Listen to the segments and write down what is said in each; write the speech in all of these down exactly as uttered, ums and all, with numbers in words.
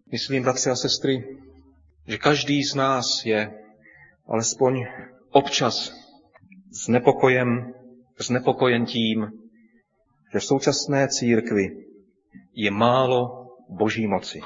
Myslím, bratři a sestry, že každý z nás je alespoň občas znepokojen, znepokojen tím, že v současné církvi je málo Boží moci.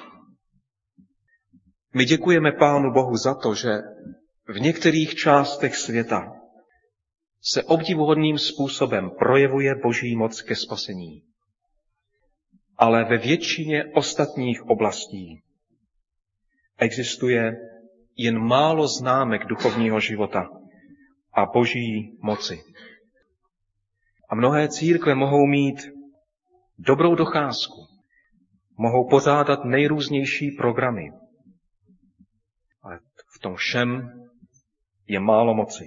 My děkujeme Pánu Bohu za to, že v některých částech světa se obdivuhodným způsobem projevuje Boží moc ke spasení. Ale ve většině ostatních oblastí existuje jen málo známek duchovního života a Boží moci. A mnohé církve mohou mít dobrou docházku, mohou pořádat nejrůznější programy, ale v tom všem je málo moci.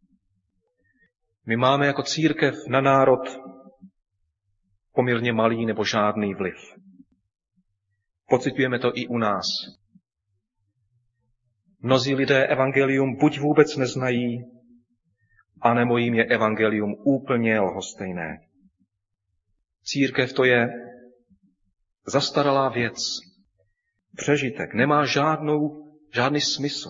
My máme jako církev na národ poměrně malý nebo žádný vliv. Pociťujeme to i u nás. Mnozí lidé evangelium buď vůbec neznají, anebo jim je evangelium úplně lhostejné. Církev to je zastaralá věc, přežitek, nemá žádnou, žádný smysl.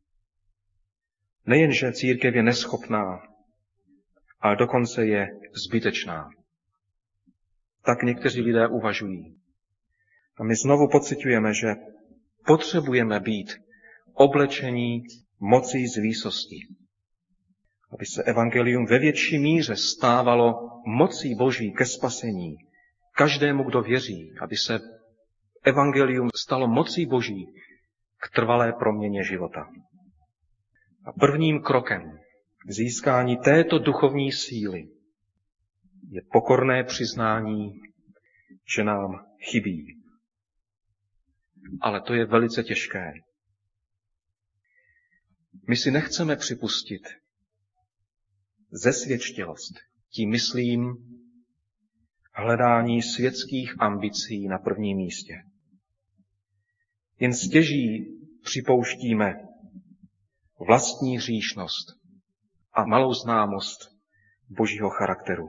Nejenže církev je neschopná, ale dokonce je zbytečná. Tak někteří lidé uvažují. A my znovu pociťujeme, že potřebujeme být oblečení mocí z výsosti. Aby se evangelium ve větší míře stávalo mocí Boží ke spasení každému, kdo věří. Aby se evangelium stalo mocí Boží k trvalé proměně života. A prvním krokem k získání této duchovní síly je pokorné přiznání, že nám chybí. Ale to je velice těžké. My si nechceme připustit zesvědčilost. Tím myslím hledání světských ambicí na prvním místě. Jen stěží připouštíme vlastní hříšnost a malou známost Božího charakteru.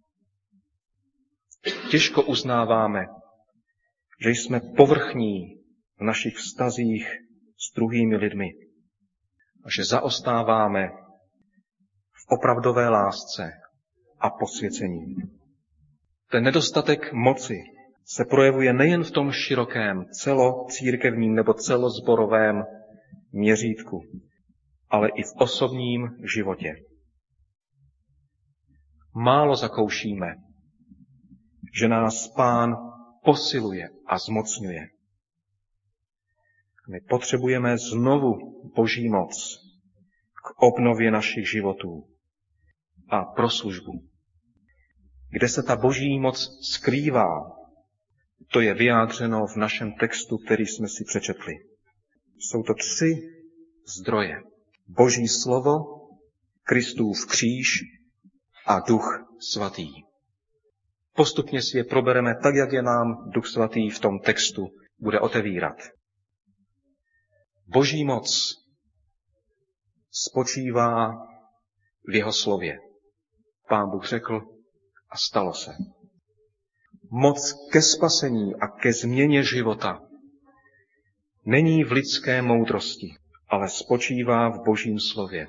Těžko uznáváme, že jsme povrchní v našich vztazích s druhými lidmi a že zaostáváme v opravdové lásce a posvěcení. Ten nedostatek moci se projevuje nejen v tom širokém celocírkevním nebo celozborovém měřítku, ale i v osobním životě. Málo zakoušíme, že nás Pán posiluje a zmocňuje. My potřebujeme znovu Boží moc k obnově našich životů a pro službu. Kde se ta Boží moc skrývá, to je vyjádřeno v našem textu, který jsme si přečetli. Jsou to tři zdroje. Boží slovo, Kristův kříž a Duch svatý. Postupně si je probereme tak, jak je nám Duch svatý v tom textu bude otevírat. Boží moc spočívá v jeho slově. Pán Bůh řekl a stalo se. Moc ke spasení a ke změně života není v lidské moudrosti, ale spočívá v Božím slově.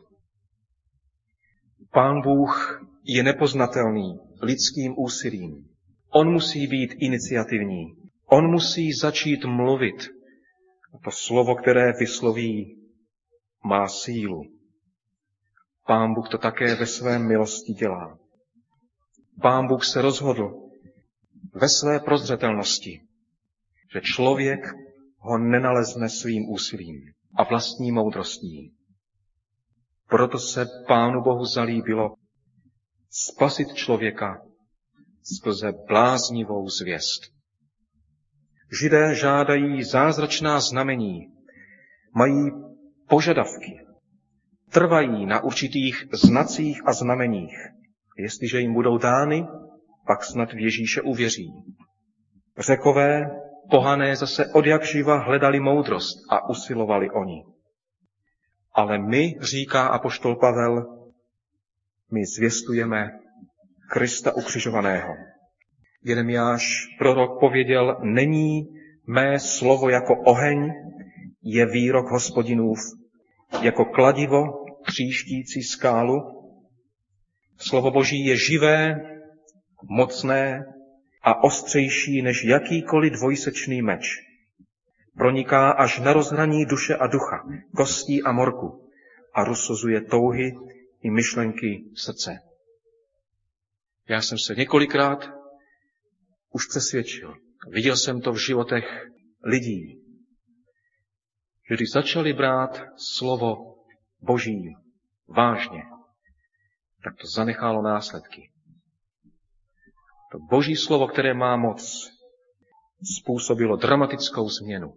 Pán Bůh je nepoznatelný lidským úsilím. On musí být iniciativní. On musí začít mluvit. A to slovo, které vysloví, má sílu. Pán Bůh to také ve své milosti dělá. Pán Bůh se rozhodl ve své prozřetelnosti, že člověk ho nenalezne svým úsilím a vlastní moudrostí. Proto se Pánu Bohu zalíbilo spasit člověka skrze bláznivou zvěst. Židé žádají zázračná znamení, mají požadavky, trvají na určitých znacích a znameních. Jestliže jim budou dány, pak snad v Ježíše uvěří. Řekové, pohané zase odjakživa hledali moudrost a usilovali o ní. Ale my, říká apoštol Pavel, my zvěstujeme Krista ukřižovaného. Jeremiáš, prorok, pověděl, není Mé slovo jako oheň je výrok Hospodinův, jako kladivo tříštící skálu. Slovo Boží je živé, mocné a ostřejší než jakýkoliv dvojsečný meč. Proniká až na rozhraní duše a ducha, kostí a morku a rozsuzuje touhy i myšlenky srdce. Já jsem se několikrát už přesvědčil, viděl jsem to v životech lidí, že když začali brát slovo Boží vážně, tak to zanechalo následky. To Boží slovo, které má moc, způsobilo dramatickou změnu.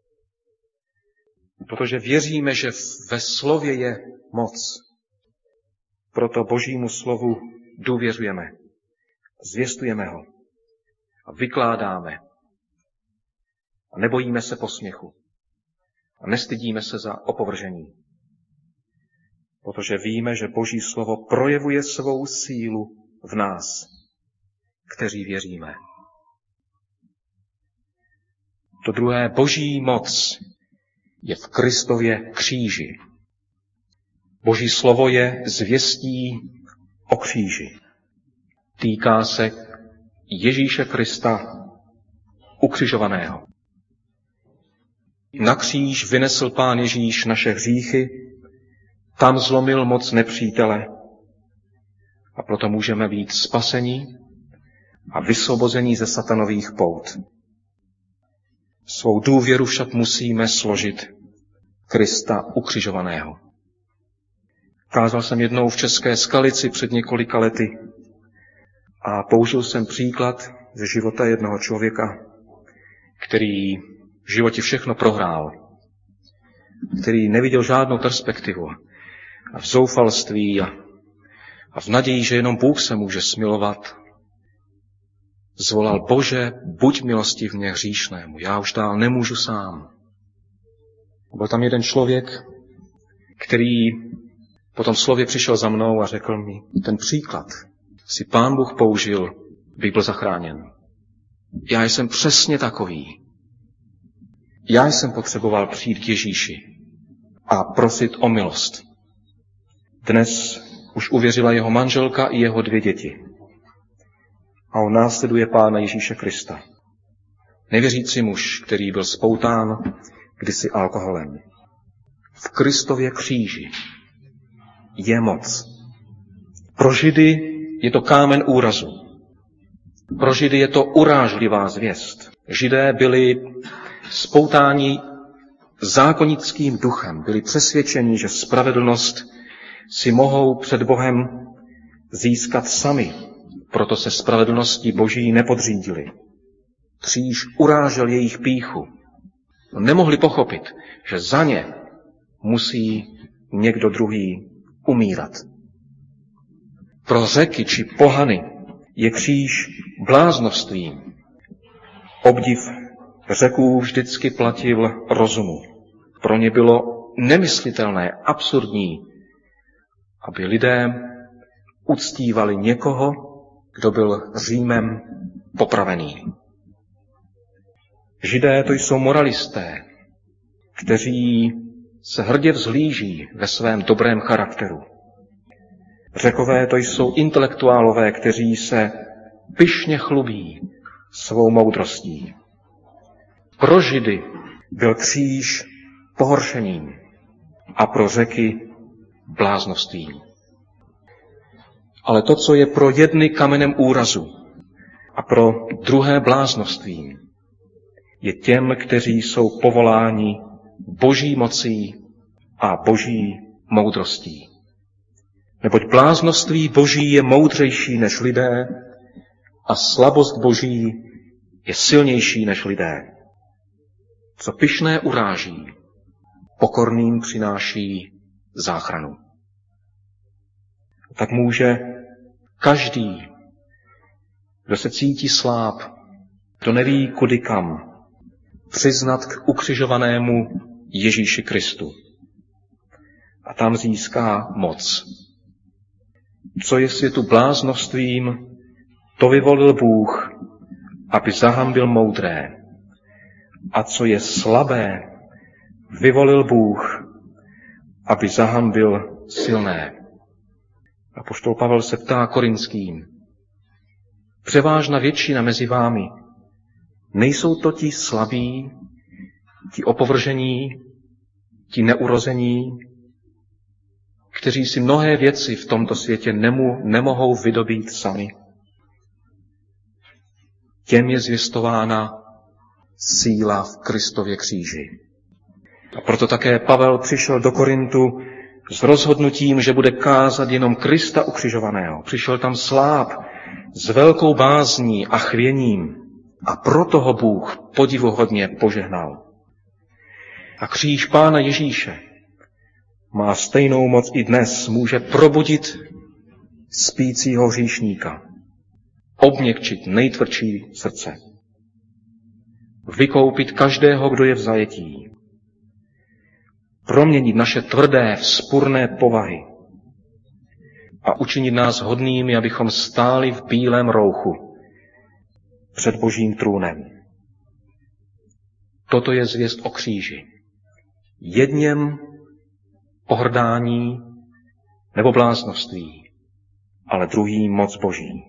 Protože věříme, že ve slově je moc. Proto Božímu slovu důvěřujeme. Zvěstujeme ho a vykládáme. A nebojíme se posměchu. A nestydíme se za opovržení. Protože víme, že Boží slovo projevuje svou sílu v nás, kteří věříme. To druhé, Boží moc je v Kristově kříži. Boží slovo je zvěstí o kříži. Týká se Ježíše Krista ukřižovaného. Na kříž vynesl Pán Ježíš naše hříchy, tam zlomil moc nepřítele a proto můžeme být spaseni a vysvobození ze satanových pout. Svou důvěru však musíme složit Krista ukřižovaného. Kázal jsem jednou v České Skalici před několika lety a použil jsem příklad ze života jednoho člověka, který v životě všechno prohrál, který neviděl žádnou perspektivu a v zoufalství a, a v naději, že jenom Bůh se může smilovat, zvolal: Bože, buď milostivně hříšnému, já už dál nemůžu sám. Byl tam jeden člověk, který po tom slově přišel za mnou a řekl mi: ten příklad si Pán Bůh použil, bych byl zachráněn. Já jsem přesně takový. Já jsem potřeboval přijít k Ježíši a prosit o milost. Dnes už uvěřila jeho manželka i jeho dvě děti. A on následuje Pána Ježíše Krista. Nevěřící muž, který byl spoután kdysi alkoholem. V Kristově kříži je moc. Pro Židy je to kámen úrazu. Pro Židy je to urážlivá zvěst. Židé byli spoutáni zákonickým duchem, byli přesvědčeni, že spravedlnost si mohou před Bohem získat sami. Proto se spravedlnosti Boží nepodřídili. Kříž urážel jejich pýchu. Nemohli pochopit, že za ně musí někdo druhý umírat. Pro Řeky či pohany je kříž bláznovstvím. Obdiv Řeků vždycky platil rozumu. Pro ně bylo nemyslitelné, absurdní, aby lidé uctívali někoho, kdo byl Římem popravený. Židé to jsou moralisté, kteří se hrdě vzhlíží ve svém dobrém charakteru. Řekové to jsou intelektuálové, kteří se pyšně chlubí svou moudrostí. Pro Židy byl kříž pohoršením a pro Řeky bláznovstvím. Ale to, co je pro jedny kamenem úrazu a pro druhé bláznovstvím, je těm, kteří jsou povoláni Boží mocí a Boží moudrostí. Neboť bláznoství Boží je moudřejší než lidé a slabost Boží je silnější než lidé. Co pyšné uráží, pokorným přináší záchranu. Tak může každý, kdo se cítí sláb, kdo neví kudy kam, přiznat k ukřižovanému Ježíši Kristu. A tam získá moc. Co je světu bláznovstvím, to vyvolil Bůh, aby zahambil moudré. a co je slabé, vyvolil Bůh, aby zahanbil silné. Apoštol Pavel se ptá Korinským. Převážná většina mezi vámi, nejsou to ti slabí, ti opovržení, ti neurození, kteří si mnohé věci v tomto světě nemu, nemohou vydobít sami. Těm je zvěstována síla v Kristově kříži. A proto také Pavel přišel do Korintu s rozhodnutím, že bude kázat jenom Krista ukřižovaného. Přišel tam sláb s velkou bázní a chvěním a proto ho Bůh podivuhodně požehnal. A kříž Pána Ježíše má stejnou moc i dnes, může probudit spícího hříšníka, obměkčit nejtvrdší srdce, vykoupit každého, kdo je v zajetí, proměnit naše tvrdé, vzpurné povahy a učinit nás hodnými, abychom stáli v bílém rouchu před Božím trůnem. Toto je zvěst o kříži. Jedněm pohrdání nebo bláznoství, ale druhý moc Boží.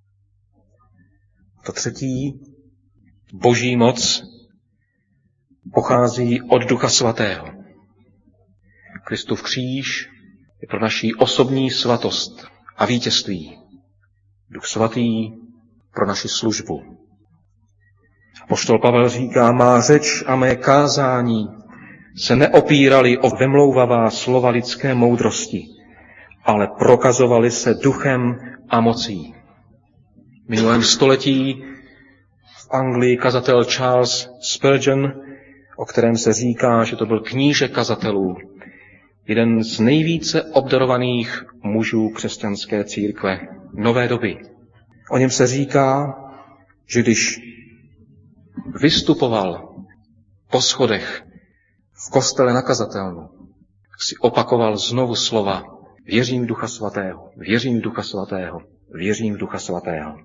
To třetí, Boží moc pochází od Ducha Svatého. Kristův kříž je pro naši osobní svatost a vítězství. Duch Svatý pro naši službu. Apoštol Pavel říká, má řeč a mé kázání se neopírali o vymlouvavá slova lidské moudrosti, ale prokazovali se duchem a mocí. V minulém století v Anglii kazatel Charles Spurgeon, o kterém se říká, že to byl kníže kazatelů, jeden z nejvíce obdarovaných mužů křesťanské církve nové doby. O něm se říká, že když vystupoval po schodech v kostele na kazatelnu, si opakoval znovu slova věřím v Ducha Svatého, věřím v Ducha Svatého, věřím v Ducha Svatého.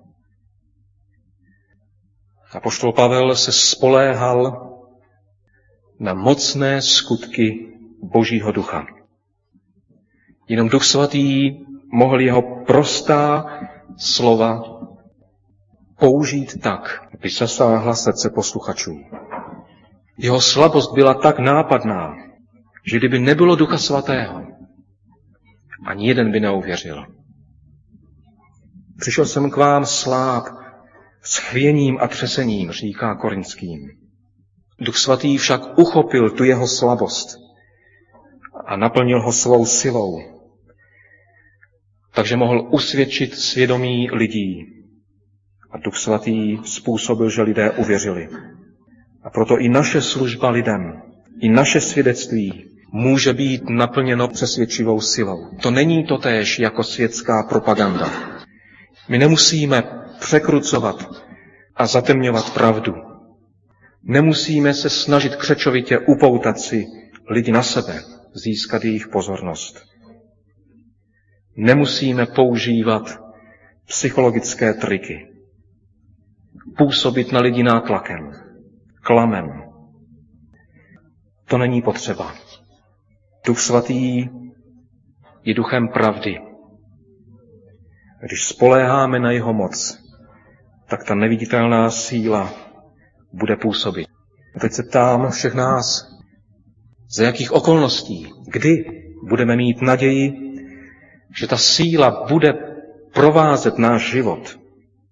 Apoštol Pavel se spoléhal na mocné skutky Božího ducha. Jenom Duch Svatý mohl jeho prostá slova použít tak, aby zasáhla srdce posluchačů. Jeho slabost byla tak nápadná, že kdyby nebylo Ducha Svatého, ani jeden by neuvěřil. Přišel jsem k vám sláb s chvěním a třesením, říká Korinským. Duch Svatý však uchopil tu jeho slabost a naplnil ho svou silou, takže mohl usvědčit svědomí lidí. A Duch Svatý způsobil, že lidé uvěřili. A proto i naše služba lidem, i naše svědectví může být naplněno přesvědčivou silou. To není totéž jako světská propaganda. My nemusíme překrucovat a zatemňovat pravdu. Nemusíme se snažit křečovitě upoutat si lidi na sebe, získat jejich pozornost. Nemusíme používat psychologické triky, působit na lidi nátlakem, klamem. To není potřeba. Duch Svatý je duchem pravdy. Když spoléháme na jeho moc, tak ta neviditelná síla bude působit. A teď se ptám všech nás, za jakých okolností, kdy budeme mít naději, že ta síla bude provázet náš život.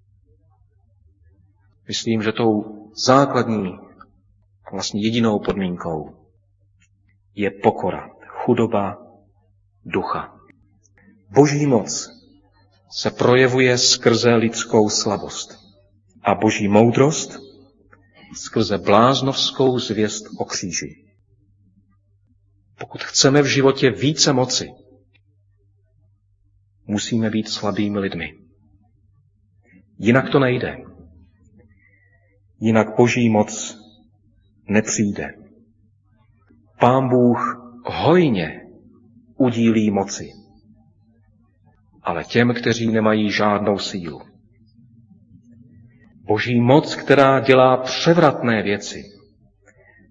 Myslím, že tou základní, vlastně jedinou podmínkou je pokora, chudoba ducha. Boží moc se projevuje skrze lidskou slabost a boží moudrost skrze bláznovskou zvěst o kříži. Pokud chceme v životě více moci, musíme být slabými lidmi. Jinak to nejde. Jinak boží moc nepřijde. Pán Bůh hojně udílí moci, ale těm, kteří nemají žádnou sílu. Boží moc, která dělá převratné věci,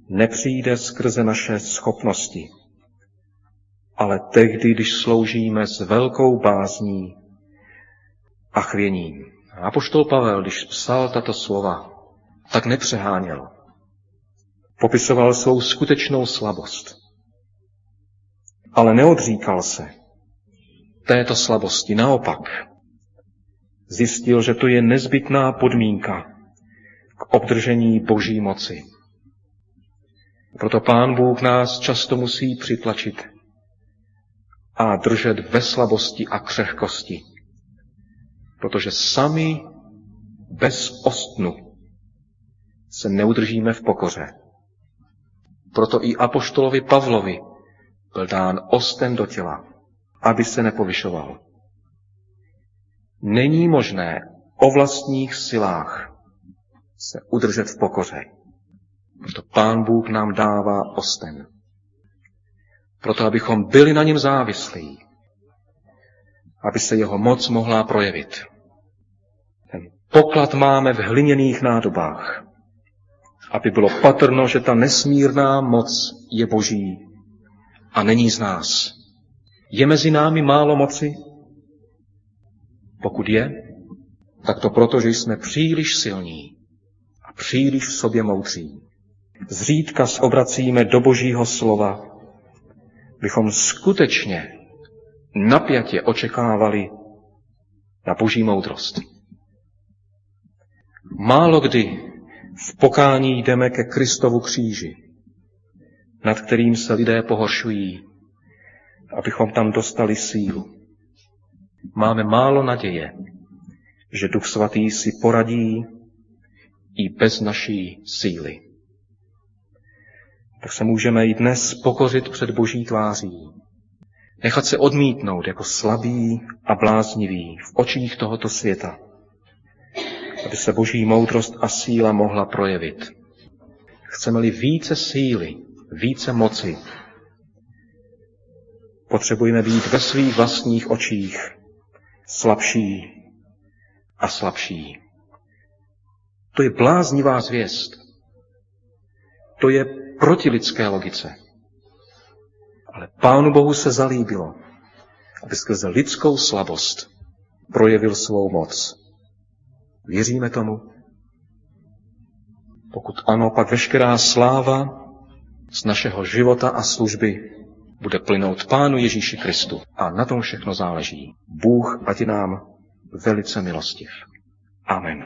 nepřijde skrze naše schopnosti, ale tehdy, když sloužíme s velkou bázní a chvěním. Apoštol Pavel, když psal tato slova, tak nepřeháněl. Popisoval svou skutečnou slabost. Ale neodříkal se této slabosti. Naopak, zjistil, že to je nezbytná podmínka k obdržení Boží moci. Proto Pán Bůh nás často musí přitlačit a držet ve slabosti a křehkosti, protože sami bez ostnu se neudržíme v pokoře. Proto i apoštolovi Pavlovi byl dán osten do těla, aby se nepovyšoval. Není možné o vlastních silách se udržet v pokoře. Proto Pán Bůh nám dává osten. Proto, abychom byli na něm závislí, aby se jeho moc mohla projevit. Ten poklad máme v hliněných nádobách, aby bylo patrno, že ta nesmírná moc je Boží a není z nás. Je mezi námi málo moci? Pokud je, tak to proto, že jsme příliš silní a příliš v sobě moudří. Zřídka se obracíme do Božího slova, bychom skutečně napjatě očekávali na Boží moudrost. Málo kdy v pokání jdeme ke Kristovu kříži, nad kterým se lidé pohoršují, abychom tam dostali sílu. Máme málo naděje, že Duch Svatý si poradí i bez naší síly. Tak se můžeme i dnes pokořit před Boží tváří, nechat se odmítnout jako slabý a bláznivý v očích tohoto světa, aby se Boží moudrost a síla mohla projevit. Chceme-li více síly, více moci, potřebujeme být ve svých vlastních očích slabší a slabší. To je bláznivá zvěst. To je proti lidské logice. Ale Pánu Bohu se zalíbilo, aby skrze lidskou slabost projevil svou moc. Věříme tomu? Pokud ano, pak veškerá sláva z našeho života a služby bude plynout Pánu Ježíši Kristu. A na tom všechno záleží. Bůh ať je nám velice milostiv. Amen.